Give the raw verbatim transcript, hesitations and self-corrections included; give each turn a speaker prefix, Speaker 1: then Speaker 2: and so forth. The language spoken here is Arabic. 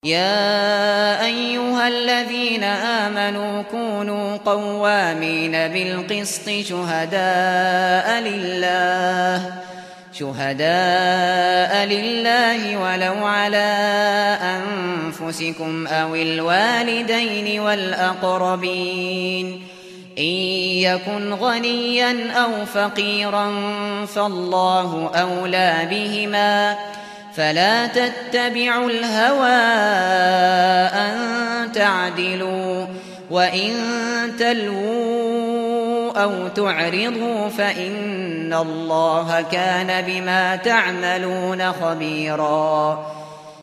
Speaker 1: يا أيها الذين آمنوا كونوا قوامين بالقسط شهداء لله شهداء لله ولو على أنفسكم أو الوالدين والأقربين إن يكن غنيا أو فقيرا فالله أولى بهما فلا تتبعوا الهوى أن تعدلوا وإن تلووا أو تعرضوا فإن الله كان بما تعملون خبيرا